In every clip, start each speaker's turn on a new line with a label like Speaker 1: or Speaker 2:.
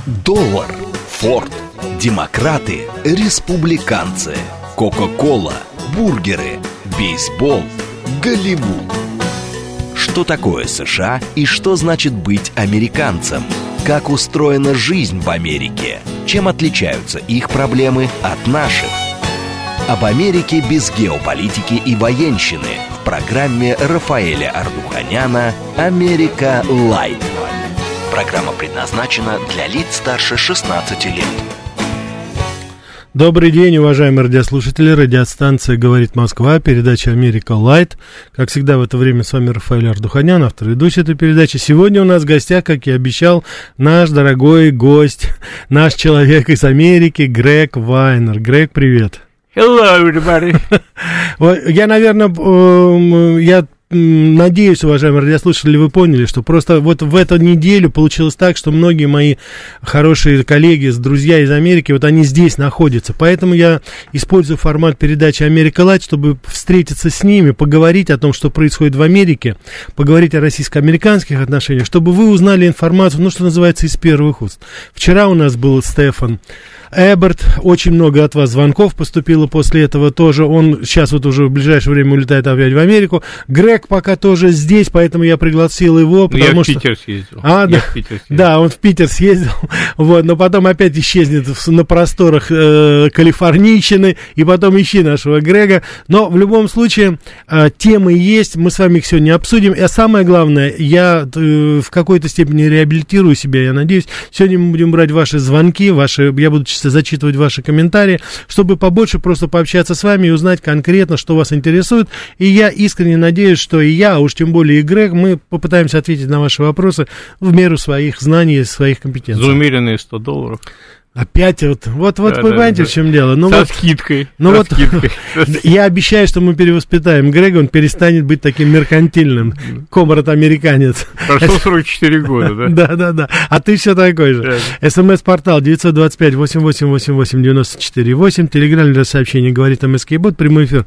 Speaker 1: Доллар, Форд, демократы, республиканцы, Кока-кола, бургеры, бейсбол, Голливуд. Что такое США и что значит быть американцем? Как устроена жизнь в Америке? Чем отличаются их проблемы от наших? Об Америке без геополитики и военщины в программе Рафаэля Ардуханяна «Америка Лайт». Программа предназначена для лиц старше 16 лет.
Speaker 2: Добрый день, уважаемые радиослушатели. Радиостанция «Говорит Москва», передача «Америка Лайт». Как всегда, в это время с вами Рафаэль Ардуханян, автор и ведущий этой передачи. Сегодня у нас в гостях, как и обещал, наш дорогой гость, наш человек из Америки, Грег Вайнер. Грег, привет.
Speaker 3: Hello, everybody.
Speaker 2: Я, наверное, надеюсь, уважаемые радиослушатели, вы поняли, что просто вот в эту неделю получилось так, что многие мои хорошие коллеги, друзья из Америки, вот они здесь находятся. Поэтому я использую формат передачи «Америка Лайт», чтобы встретиться с ними, поговорить о том, что происходит в Америке, поговорить о российско-американских отношениях, чтобы вы узнали информацию, ну, что называется, из первых уст. Вчера у нас был Стефан Эберт, очень много от вас звонков поступило после этого тоже. Он сейчас вот уже в ближайшее время улетает опять в Америку. Грег пока тоже здесь, поэтому я пригласил его, потому что...
Speaker 3: Я в Питер съездил.
Speaker 2: Да, он в Питер съездил, вот, но потом опять исчезнет на просторах Калифорнийщины, и потом ищи нашего Грега. Но в любом случае темы есть, мы с вами их сегодня обсудим. И самое главное, я в какой-то степени реабилитирую себя, я надеюсь. Сегодня мы будем брать ваши звонки, я буду зачитывать ваши комментарии, чтобы побольше просто пообщаться с вами и узнать конкретно, что вас интересует. И я искренне надеюсь, что и я, а уж тем более и Грег, мы попытаемся ответить на ваши вопросы в меру своих знаний и своих компетенций.
Speaker 3: За умеренные $100.
Speaker 2: Опять вот понимаете, в чем дело? Ну,
Speaker 3: со скидкой.
Speaker 2: Скидкой. Я обещаю, что мы перевоспитаем Грега, он перестанет быть таким меркантильным. Комрад-американец.
Speaker 3: Прошло 44 года, да?
Speaker 2: Да. А ты все такой же. СМС-портал 925-88-88-94-8. Телеграм сообщение «Говорит МСК-бот». Прямой эфир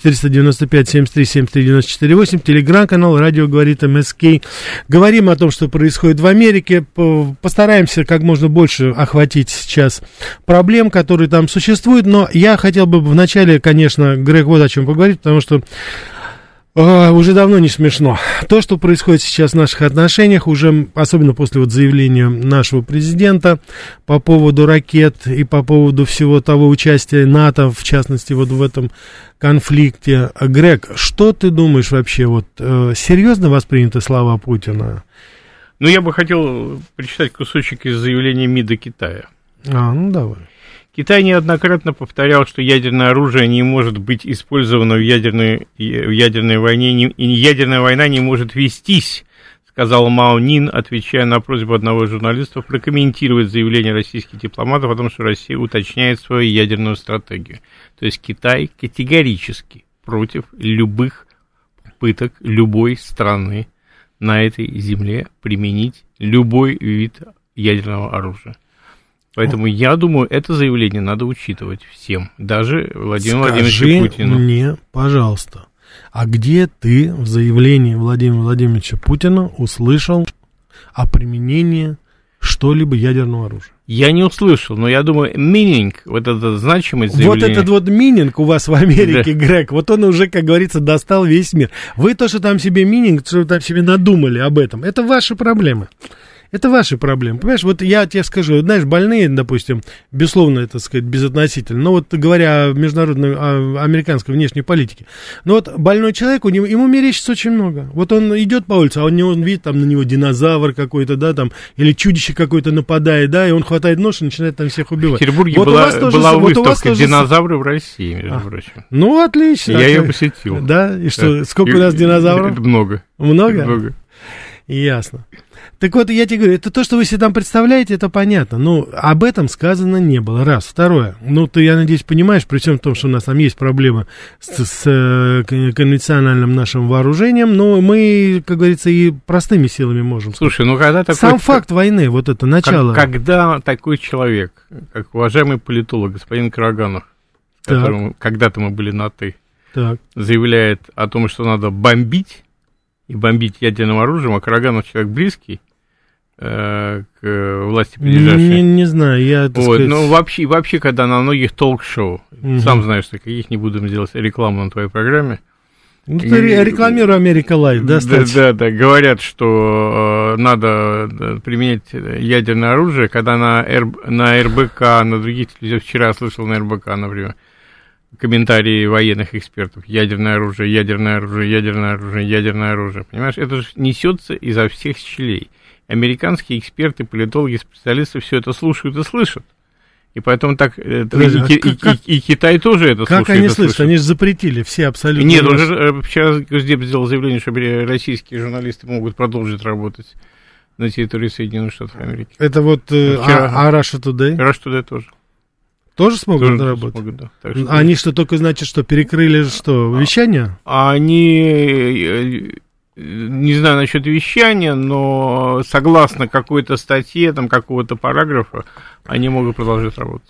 Speaker 2: 495-73-73-94-8. Телеграм-канал «Радио Говорит МСК». Говорим о том, что происходит в Америке. Постараемся как можно больше охватить сейчас проблем, которые там существуют, но я хотел бы вначале, конечно, Грег, вот о чем поговорить, потому что уже давно не смешно. То, что происходит сейчас в наших отношениях, уже, особенно после вот заявления нашего президента по поводу ракет и по поводу всего того участия НАТО, в частности, вот в этом конфликте. Грег, что ты думаешь вообще, вот серьезно восприняты слова Путина?
Speaker 3: Ну, я бы хотел прочитать кусочек из заявления МИДа Китая.
Speaker 2: Давай.
Speaker 3: Китай неоднократно повторял, что ядерное оружие не может быть использовано в ядерной войне, и ядерная война не может вестись, сказал Мао Нин, отвечая на просьбу одного из журналистов прокомментировать заявление российских дипломатов о том, что Россия уточняет свою ядерную стратегию. То есть Китай категорически против любых попыток любой страны на этой земле применить любой вид ядерного оружия. Поэтому я думаю, это заявление надо учитывать всем, даже Владимиру Владимировичу Путину.
Speaker 2: Скажи мне, пожалуйста, а где ты в заявлении Владимира Владимировича Путина услышал о применении что-либо ядерного оружия?
Speaker 3: Я не услышал, но я думаю, мининг, вот эта значимость заявления...
Speaker 2: Вот этот вот мининг у вас в Америке, да. Грег, вот он уже, как говорится, достал весь мир. Вы то, что там себе мининг, что там себе надумали об этом, это ваши проблемы. Это ваши проблемы, понимаешь, вот я тебе скажу, знаешь, больные, допустим, безусловно, это, так сказать, безотносительно, но вот говоря о международной, о американской внешней политике, но вот больной человек, ему мерещится очень много, вот он идет по улице, а он видит, там на него динозавр какой-то, да, там, или чудище какое-то нападает, да, и он хватает нож и начинает там всех убивать.
Speaker 3: В Петербурге вот была выставка «Динозавры в России», между прочим.
Speaker 2: Ну, отлично.
Speaker 3: Я ее посетил.
Speaker 2: Да, и что, сколько у нас динозавров?
Speaker 3: Много.
Speaker 2: Много? Ясно. Так вот, я тебе говорю, это то, что вы себе там представляете, это понятно. Но об этом сказано не было. Раз. Второе. Ну, ты, я надеюсь, понимаешь, при всем том, что у нас там есть проблемы с конвенциональным нашим вооружением, но мы, как говорится, и простыми силами можем.
Speaker 3: Слушай, ну когда такой...
Speaker 2: Сам факт войны, вот это начало...
Speaker 3: Когда такой человек, как уважаемый политолог, господин Караганов, с которым когда-то мы были на «ты», заявляет о том, что надо бомбить, и бомбить ядерным оружием, а Караганов человек близкий, к власти прилежащие.
Speaker 2: Не знаю, я, так сказать...
Speaker 3: Ну, вообще, когда на многих толк-шоу, сам знаешь, каких не будем делать рекламу на твоей программе.
Speaker 2: Ну, ты рекламируй Америка Лайв, да, кстати?
Speaker 3: Да, говорят, что надо применять ядерное оружие, когда на РБК, на других телевизорах, вчера слышал на РБК, например, комментарии военных экспертов: ядерное оружие, ядерное оружие, ядерное оружие, ядерное оружие. Понимаешь, это же несется изо всех щелей. Американские эксперты, политологи, специалисты все это слушают и слышат. И поэтому так... И Китай тоже это слушает.
Speaker 2: Как они слышат? Они же запретили все абсолютно...
Speaker 3: Нет, уже вчера Госдеп сделал заявление, что российские журналисты могут продолжить работать на территории Соединенных Штатов Америки.
Speaker 2: Это вот... А Russia Today?
Speaker 3: Russia Today тоже.
Speaker 2: Тоже смогут работать?
Speaker 3: Смогут, да.
Speaker 2: Они что, только, значит, что, перекрыли что, вещание?
Speaker 3: Они... Не знаю насчет вещания, но согласно какой-то статье, там, какого-то параграфа, они могут продолжать работать.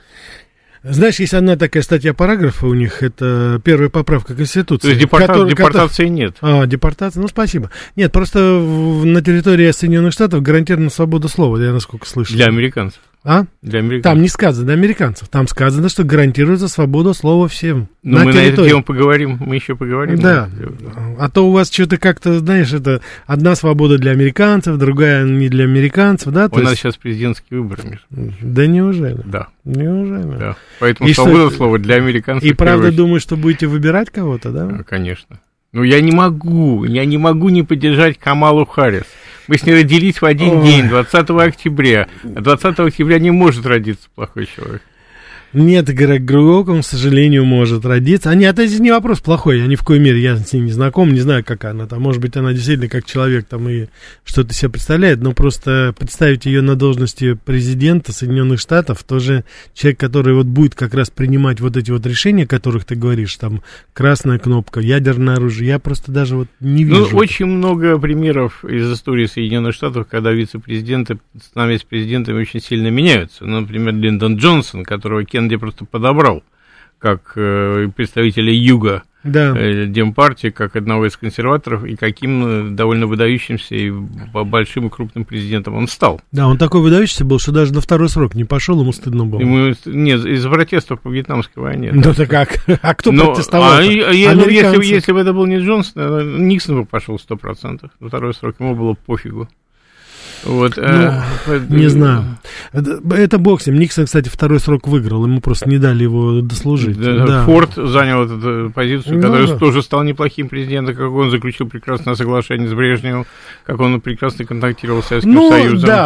Speaker 2: Знаешь, есть одна такая статья параграфа у них, это первая поправка Конституции.
Speaker 3: То есть депортации нет.
Speaker 2: Депортации, ну, спасибо. Нет, просто на территории Соединенных Штатов гарантирована свобода слова, я насколько слышал.
Speaker 3: Для американцев.
Speaker 2: Для американцев. Там не сказано для американцев, там сказано, что гарантируется свобода слова всем.
Speaker 3: Но мы территории. На эту тему поговорим, мы еще поговорим.
Speaker 2: Да, а то у вас что-то как-то, знаешь, это одна свобода для американцев, другая не для американцев, да?
Speaker 3: У нас сейчас президентские выборы.
Speaker 2: Да неужели?
Speaker 3: Да.
Speaker 2: Неужели?
Speaker 3: Да. Поэтому и свобода слова для американцев.
Speaker 2: И правда думаешь, что будете выбирать кого-то, да?
Speaker 3: Конечно. Ну, я не могу не поддержать Камалу Харрис. Мы с ней родились в один день, 20 октября. А 20 октября не может родиться плохой человек.
Speaker 2: Нет, игроком, к сожалению, может родиться. Это не вопрос плохой, я ни в коей мере, я с ней не знаком, не знаю, как она там. Может быть, она действительно как человек там и что-то себе представляет, но просто представить ее на должности президента Соединенных Штатов, тоже человек, который вот будет как раз принимать вот эти вот решения, о которых ты говоришь, там, красная кнопка, ядерное оружие, я просто даже вот не вижу.
Speaker 3: Ну, очень много примеров из истории Соединенных Штатов, когда вице-президенты, становясь президентами, очень сильно меняются. Например, Линдон Джонсон, которого Кеннеди просто подобрал как представителя Юга, да, Демпартии, как одного из консерваторов, и каким довольно выдающимся и большим и крупным президентом он стал.
Speaker 2: Да, он такой выдающийся был, что даже на второй срок не пошел, ему стыдно было.
Speaker 3: Нет, из протестов по Вьетнамской войне.
Speaker 2: Ну так как? А кто протестовал?
Speaker 3: Если бы это был не Джонсон, Никсон бы пошел 100%. На второй срок ему было пофигу. Вот,
Speaker 2: не знаю. Это бог с ним. Никсон, кстати, второй срок выиграл. Ему просто не дали его дослужить.
Speaker 3: Да. Форд занял эту позицию, который тоже стал неплохим президентом, как он заключил прекрасное соглашение с Брежневым, как он прекрасно контактировал с Советским Союзом.
Speaker 2: Да,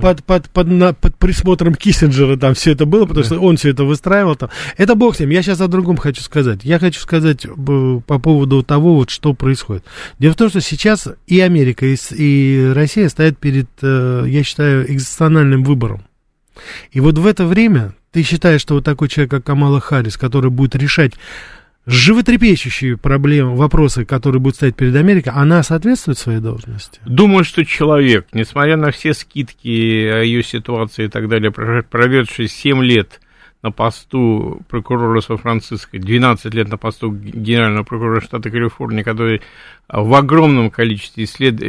Speaker 2: под присмотром Киссинджера там все это было, потому что он все это выстраивал там. Это бог с ним. Я сейчас о другом хочу сказать. Я хочу сказать по поводу того, вот, что происходит. Дело в том, что сейчас и Америка, и Россия стоят перед, я считаю, экзистенциальным выбором. И вот в это время ты считаешь, что вот такой человек, как Камала Харрис, который будет решать животрепещущие проблемы, вопросы, которые будут стоять перед Америкой, она соответствует своей должности?
Speaker 3: Думаю, что человек, несмотря на все скидки о ее ситуации и так далее, проведший 7 лет на посту прокурора Сан-Франциско, 12 лет на посту генерального прокурора штата Калифорния, который в огромном количестве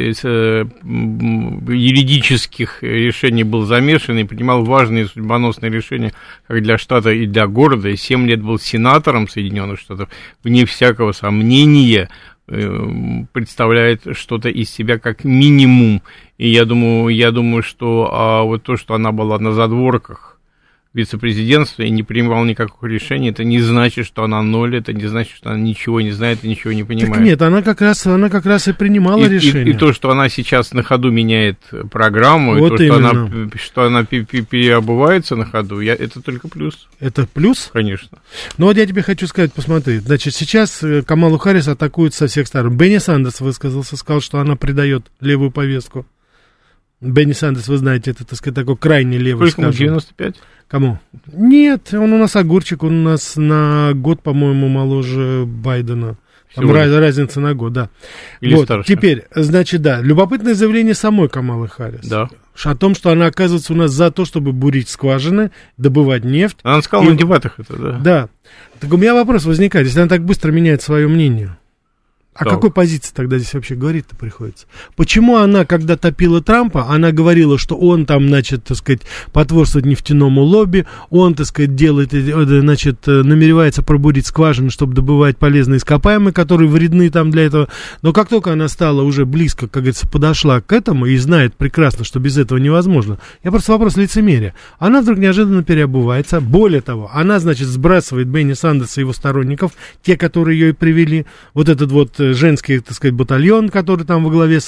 Speaker 3: юридических решений был замешан и принимал важные судьбоносные решения как для штата и для города, и 7 лет был сенатором Соединенных Штатов, вне всякого сомнения представляет что-то из себя как минимум. И я думаю, что вот то, что она была на задворках вице-президентства и не принимал никаких решений, это не значит, что она ноль, это не значит, что она ничего не знает и ничего не понимает. Так
Speaker 2: нет, она как раз и принимала решения.
Speaker 3: И то, что она сейчас на ходу меняет программу, вот и то, что она переобувается на ходу, это только плюс.
Speaker 2: Это плюс?
Speaker 3: Конечно.
Speaker 2: Ну вот я тебе хочу сказать, посмотри, значит, сейчас Камалу Харрис атакуют со всех сторон. Бенни Сандерс высказался, сказал, что она предает левую повестку. Бенни Сандерс, вы знаете, это, так сказать, такой крайне левый.
Speaker 3: Сколько ему, 95?
Speaker 2: Кому? Нет, он у нас огурчик, он у нас на год, по-моему, моложе Байдена. Там разница на год, да.
Speaker 3: Или вот, старше.
Speaker 2: Теперь, значит, да, любопытное заявление самой Камалы Харрис.
Speaker 3: Да.
Speaker 2: О том, что она оказывается у нас за то, чтобы бурить скважины, добывать нефть.
Speaker 3: Она сказала на дебатах это, да.
Speaker 2: Да. Так у меня вопрос возникает, если она так быстро меняет свое мнение. О какой позиции тогда здесь вообще говорить-то приходится? Почему она, когда топила Трампа, она говорила, что он там, значит, так сказать, потворствует нефтяному лобби, он, так сказать, делает, значит, намеревается пробурить скважины, чтобы добывать полезные ископаемые, которые вредны там для этого. Но как только она стала уже близко, как говорится, подошла к этому и знает прекрасно, что без этого невозможно, я просто вопрос лицемерия. Она вдруг неожиданно переобувается. Более того, она, значит, сбрасывает Бенни Сандерса и его сторонников, те, которые ее и привели, вот этот вот женский, так сказать, батальон, который там во главе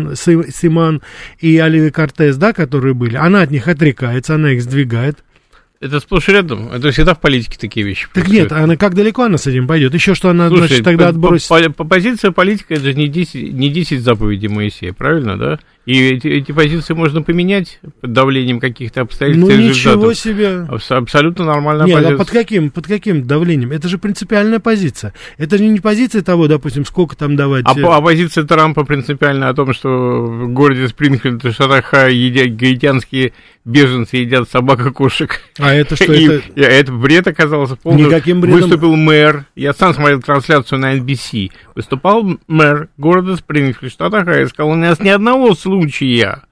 Speaker 2: Симан и Оливия Кортес, да, которые были, она от них отрекается, она их сдвигает.
Speaker 3: Это сплошь и рядом. Это всегда в политике такие вещи.
Speaker 2: Так нет, она, как далеко она с этим пойдет? Еще что она,
Speaker 3: слушай,
Speaker 2: значит, тогда отбросит?
Speaker 3: Позиция политика, это же не 10 заповедей Моисея, правильно, да? И эти позиции можно поменять под давлением каких-то обстоятельств.
Speaker 2: Ну, ничего себе.
Speaker 3: Абсолютно нормальная
Speaker 2: Нет,
Speaker 3: позиция.
Speaker 2: А под каким давлением? Это же принципиальная позиция. Это же не позиция того, допустим, сколько там давать...
Speaker 3: А позиция Трампа принципиальная о том, что в городе Спрингфилд и штат Ohio гаитянские беженцы едят собак и кошек.
Speaker 2: А это что?
Speaker 3: Это бред оказался полный.
Speaker 2: Никаким бредом.
Speaker 3: Выступил мэр, я сам смотрел трансляцию на NBC, выступал мэр города Спрингфилд, штат Ohio, и сказал, у нас ни одного случая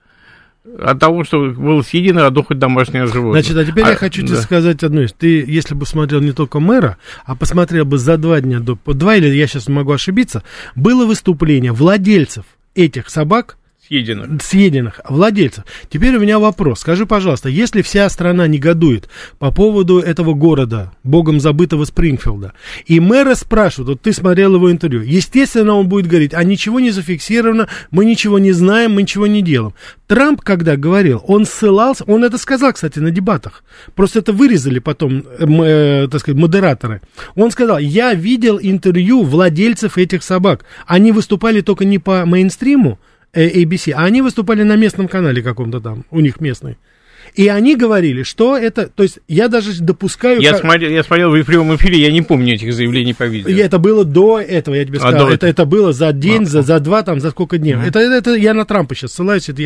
Speaker 3: от того, что было съедено, а хоть домашнее животное.
Speaker 2: Значит, а теперь я хочу тебе сказать одну вещь. Ты, если бы смотрел не только мэра, а посмотрел бы за 2 дня до... 2 или я сейчас могу ошибиться, было выступление владельцев этих собак, съеденных владельцев. Теперь у меня вопрос. Скажи, пожалуйста, если вся страна негодует по поводу этого города, богом забытого Спрингфилда, и мэра спрашивают, вот ты смотрел его интервью, естественно, он будет говорить, а ничего не зафиксировано, мы ничего не знаем, мы ничего не делаем. Трамп, когда говорил, он ссылался, он это сказал, кстати, на дебатах, просто это вырезали потом, так сказать, модераторы. Он сказал, я видел интервью владельцев этих собак, они выступали только не по мейнстриму, ABC, а они выступали на местном канале каком-то там, у них местный. И они говорили, что это, то есть я даже допускаю...
Speaker 3: Я смотрел в прямом эфире, я не помню этих заявлений по видео.
Speaker 2: Это было до этого, я тебе сказал. Это было за день, за 2, там, за сколько дней. Это я на Трампа сейчас ссылаюсь, это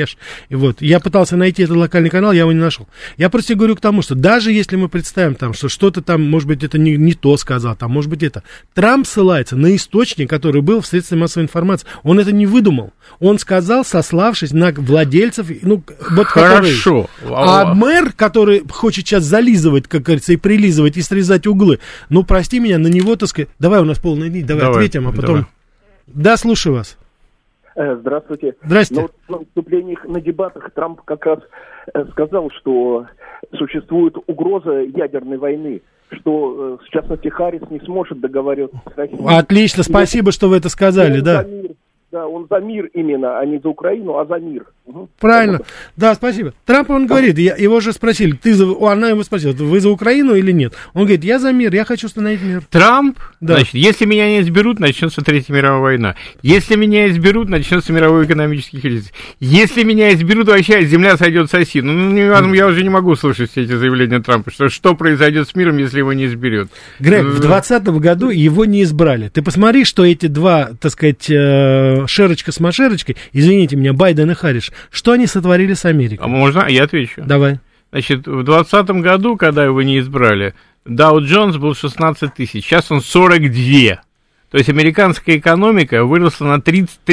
Speaker 2: я пытался найти этот локальный канал, я его не нашел. Я просто говорю к тому, что даже если мы представим там, что что-то там, может быть, это не то сказал, там, может быть, это. Трамп ссылается на источник, который был в средстве массовой информации. Он это не выдумал. Он сказал, сославшись на владельцев, ну, вот
Speaker 3: хорошо.
Speaker 2: А мэр, который хочет сейчас зализывать, как говорится, и прилизывать, и срезать углы, ну, прости меня, на него, так сказать... Давай, у нас полная линия, давай ответим, а потом... Давай. Да, слушаю вас.
Speaker 4: Здравствуйте.
Speaker 2: Здрасте.
Speaker 4: Но в выступлениях на дебатах Трамп как раз сказал, что существует угроза ядерной войны, что, в частности, Харрис не сможет договариваться с Россией.
Speaker 2: Отлично, спасибо, что вы это сказали, да.
Speaker 4: Да, он за мир именно, а не за Украину, а за мир.
Speaker 2: Правильно. Да, спасибо. Трамп, он говорит, его же спросили, она его спросила, вы за Украину или нет? Он говорит, я за мир, я хочу установить мир.
Speaker 3: Трамп, да. Значит, если меня не изберут, начнется Третья мировая война. Если меня изберут, начнется мировой экономический кризис. Если меня изберут, вообще земля сойдет с оси. Я уже не могу слушать все эти заявления Трампа, что произойдет с миром, если его не изберет.
Speaker 2: Грег, в 2020 году его не избрали. Ты посмотри, что эти два, так сказать, шерочка с машерочкой, извините меня, Байден и Харрис, что они сотворили с Америкой?
Speaker 3: А можно? Я отвечу.
Speaker 2: Давай.
Speaker 3: Значит, в 2020 году, когда его не избрали, Dow Jones был 16 тысяч, сейчас он 42. То есть американская экономика выросла на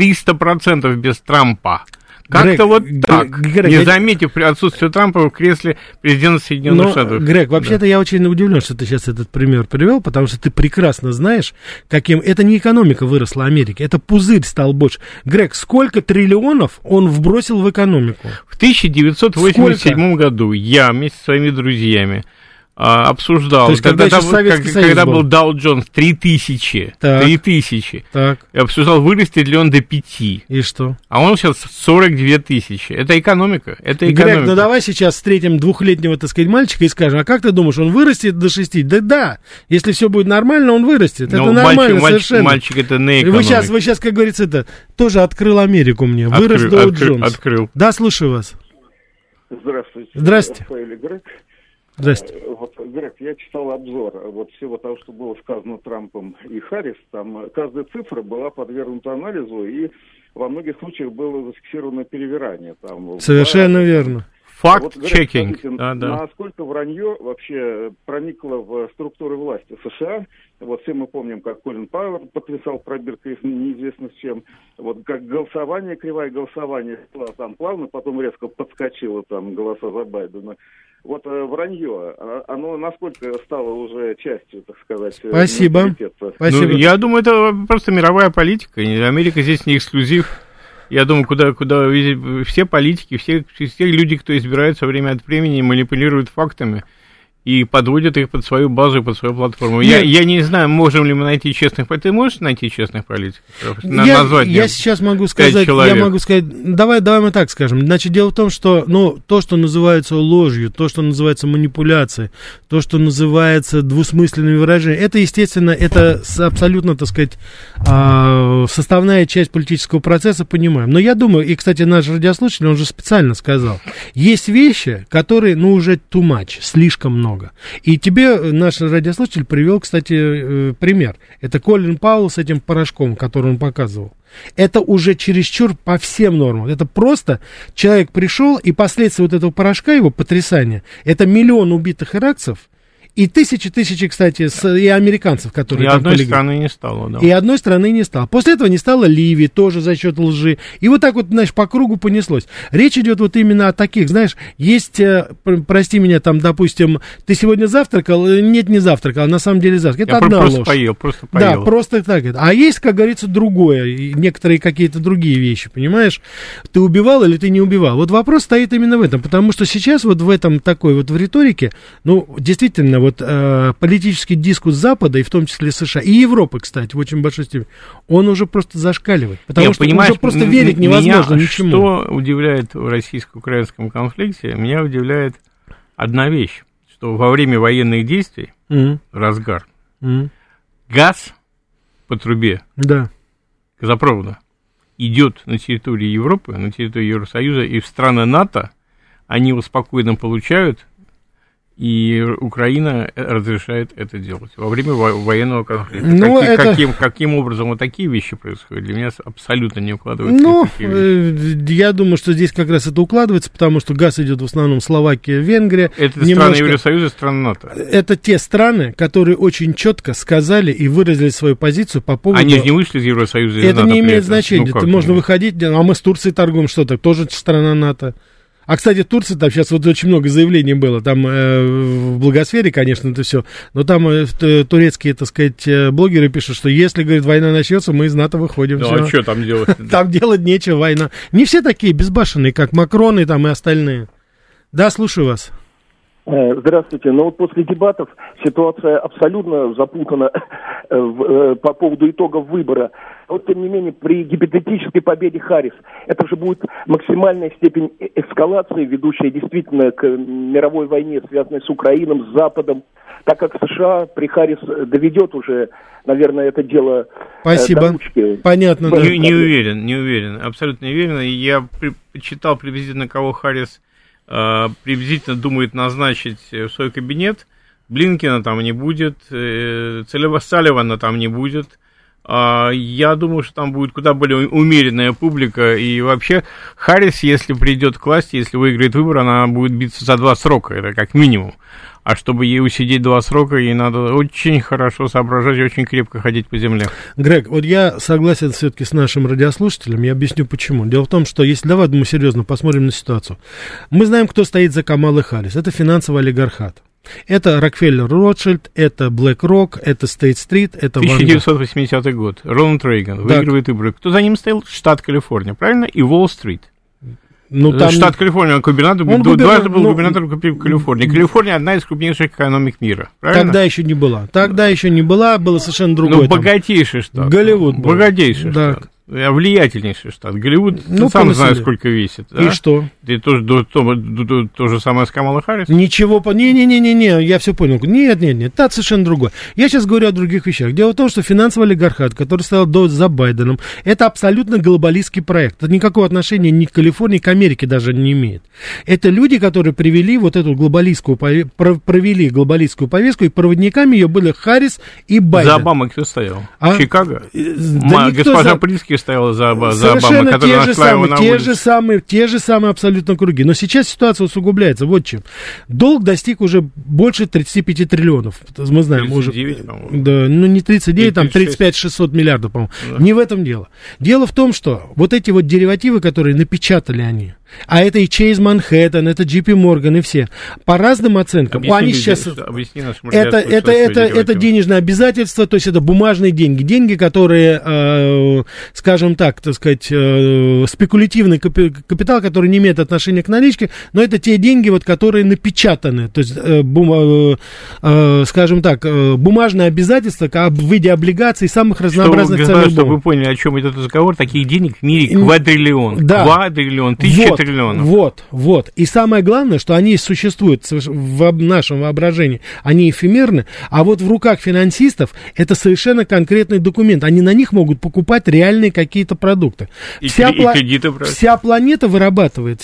Speaker 3: 300% без Трампа. Как-то вот так, не заметив отсутствие Трампа в кресле президента Соединенных Штатов.
Speaker 2: Грег, вообще-то я очень удивлен, что ты сейчас этот пример привел, потому что ты прекрасно знаешь, каким... Это не экономика выросла Америки, это пузырь стал больше. Грег, сколько триллионов он вбросил в экономику?
Speaker 3: В 1987 году я вместе со своими друзьями обсуждал,
Speaker 2: то есть, когда
Speaker 3: был Dow Jones 3000,
Speaker 2: так.
Speaker 3: Я обсуждал, вырастет ли он до 5.
Speaker 2: И что?
Speaker 3: А он сейчас 42 тысячи. Это экономика.
Speaker 2: Грег, ну давай сейчас встретим 2-летнего, так сказать, мальчика и скажем, а как ты думаешь, он вырастет до 6? Да, если все будет нормально, он вырастет. Это нормально совершенно.
Speaker 3: Мальчик, это не экономика.
Speaker 2: Вы сейчас, как говорится, это тоже открыл Америку мне. Вырос Dow Jones.
Speaker 3: Открыл.
Speaker 2: Да, слушаю вас.
Speaker 5: Здравствуйте.
Speaker 2: Здрасте.
Speaker 5: Грег.
Speaker 2: Здрасте.
Speaker 5: Вот, Грег, я читал обзор вот всего того, что было сказано Трампом и Харрис. Там каждая цифра была подвергнута анализу, и во многих случаях было зафиксировано перевирание. Там,
Speaker 2: совершенно верно.
Speaker 3: Факт-чекинг.
Speaker 5: Насколько вранье вообще проникло в структуры власти США? Вот все мы помним, как Колин Пауэлл потрясал пробиркой неизвестно с чем. Вот как голосование, кривая голосование, там плавно, потом резко подскочило там голоса за Байдена. Вот вранье, оно насколько стало уже частью, так сказать,
Speaker 2: Спасибо.
Speaker 3: Ну, я думаю, это просто мировая политика. Америка здесь не эксклюзив. Я думаю, куда все политики, все люди, кто избирается время от времени, манипулируют фактами и подводят их под свою базу и под свою платформу. Я не знаю, можем ли мы найти честных политиков. Ты можешь найти честных политиков?
Speaker 2: Я сейчас могу сказать, давай мы так скажем. Значит, дело в том, что то, что называется ложью, то, что называется манипуляцией, то, что называется двусмысленными выражениями, это, естественно, это абсолютно, так сказать, составная часть политического процесса, понимаем. Но я думаю, и, кстати, наш радиослушатель, он же специально сказал, есть вещи, которые, уже too much, слишком много. И тебе наш радиослушатель привел, кстати, пример. Это Колин Пауэлл с этим порошком, который он показывал. Это уже чересчур по всем нормам. Это просто человек пришел, и последствия вот этого порошка, его потрясания, это 1 миллион убитых иракцев, и тысячи, кстати, и американцев, которые там полегли.
Speaker 3: И одной страны не стало, да.
Speaker 2: И одной страны не стало. После этого не стало Ливии, тоже за счет лжи. И вот так вот, знаешь, по кругу понеслось. Речь идет вот именно о таких, знаешь, есть, прости меня, там, допустим, ты сегодня завтракал? Нет, не завтракал, на самом деле завтракал. Это одна ложь.
Speaker 3: Просто поел.
Speaker 2: Да, просто так. А есть, как говорится, другое, некоторые какие-то другие вещи, понимаешь? Ты убивал или ты не убивал? Вот вопрос стоит именно в этом, потому что сейчас вот в этом такой вот в риторике, действительно, вот политический дискурс Запада, и в том числе США, и Европы, кстати, в очень большой степени, он уже просто зашкаливает. Потому что уже просто верить невозможно ничему.
Speaker 3: Что удивляет в российско-украинском конфликте, меня удивляет одна вещь, что во время военных действий, разгар, газ по трубе газопровода идет на территории Европы, на территории Евросоюза, и в страны НАТО они его спокойно получают, и Украина разрешает это делать во время военного конфликта. Каким образом вот такие вещи происходят, для меня абсолютно не укладываются.
Speaker 2: Я думаю, что здесь как раз это укладывается, потому что газ идет в основном Словакия, Венгрия.
Speaker 3: Это страны Евросоюза, страны НАТО.
Speaker 2: Это те страны, которые очень четко сказали и выразили свою позицию по поводу...
Speaker 3: Они же не вышли из Евросоюза и
Speaker 2: НАТО. Это не имеет значения. Можно выходить, а мы с Турцией торгуем, что-то, тоже страна НАТО. А, кстати, Турция, там сейчас вот очень много заявлений было, там в благосфере, конечно, это все, но там турецкие, так сказать, блогеры пишут, что если, говорит, война начнется, мы из НАТО выходим.
Speaker 3: Ну, а что там делать?
Speaker 2: Там делать нечего, война. Не все такие безбашенные, как Макрон и там и остальные. Да, слушаю вас.
Speaker 4: Здравствуйте. Вот после дебатов ситуация абсолютно запутана по поводу итогов выбора. Вот, тем не менее, при гипотетической победе Харрис, это же будет максимальная степень эскалации, ведущая действительно к мировой войне, связанной с Украиной, с Западом, так как США при Харрис доведет уже, наверное, это дело
Speaker 2: до ручки. Понятно.
Speaker 3: Не уверен, абсолютно не уверен. Я читал приблизительно, кого Харрис приблизительно думает назначить в свой кабинет. Блинкена там не будет, Салливана там не будет. Я думаю, что там будет куда более умеренная публика. И вообще Харрис, если придет к власти, если выиграет выбор, она будет биться за 2 срока, это как минимум. А чтобы ей усидеть 2 срока, ей надо очень хорошо соображать, очень крепко ходить по земле.
Speaker 2: Грег, вот я согласен все-таки с нашим радиослушателем, я объясню почему. Дело в том, что если давай мы серьезно посмотрим на ситуацию. Мы знаем, кто стоит за Камалой Харрис. Это финансовый олигархат. Это Рокфеллер Ротшильд, это BlackRock, это State Street, это
Speaker 3: 1980 год. Рональд Рейган выигрывает выборы. Кто за ним стоял? Штат Калифорния, правильно? И Уолл-стрит. Там... Штат Калифорния, губернатор, дважды был губернатором Калифорнии. Калифорния одна из крупнейших экономик мира, правильно?
Speaker 2: Тогда еще не была, было совершенно другое.
Speaker 3: Богатейший штат.
Speaker 2: Голливуд был.
Speaker 3: Богатейший штат. Влиятельнейший штат. Голливуд, ты сам знаешь, сколько весит.
Speaker 2: И что?
Speaker 3: Ты тоже то же самое с Камалой Харрис?
Speaker 2: Ничего, не, я все понял. Нет, это совершенно другое. Я сейчас говорю о других вещах. Дело в том, что финансовый олигархат, который стоял за Байденом, это абсолютно глобалистский проект. Это никакого отношения ни к Калифорнии, ни к Америке даже не имеет. Это люди, которые провели глобалистскую повестку, и проводниками ее были Харрис и Байден.
Speaker 3: За Обамой кто стоял? Чикаго? Госпожа Притски стояла за Обамой,
Speaker 2: совершенно
Speaker 3: которая нашла его на улице.
Speaker 2: те же самые абсолютно круги. Но сейчас ситуация усугубляется. Вот чем. Долг достиг уже больше 35 триллионов. Мы знаем,
Speaker 3: 39, по-моему.
Speaker 2: Да, ну не 39, там
Speaker 3: 36.
Speaker 2: 35-600 миллиардов, по-моему.
Speaker 3: Да.
Speaker 2: Не в этом дело. Дело в том, что вот эти вот деривативы, которые напечатали они, а это и Chase Manhattan, это JP Morgan и все, по разным оценкам, они сейчас... Это денежное обязательство, то есть это бумажные деньги. Деньги, которые, скажем так сказать, спекулятивный капитал, который не имеет отношения к наличке, но это те деньги, вот, которые напечатаны. То есть, скажем так, бумажное обязательство в виде облигаций самых разнообразных ценных бумаг.
Speaker 3: Чтобы вы поняли, о чем идет разговор, таких денег в мире квадриллион.
Speaker 2: Да.
Speaker 3: Квадриллион, тысяча триллионов.
Speaker 2: Вот. И самое главное, что они существуют в нашем воображении, они эфемерны, а вот в руках финансистов это совершенно конкретный документ. Они на них могут покупать реальные какие-то продукты. Вся планета вырабатывает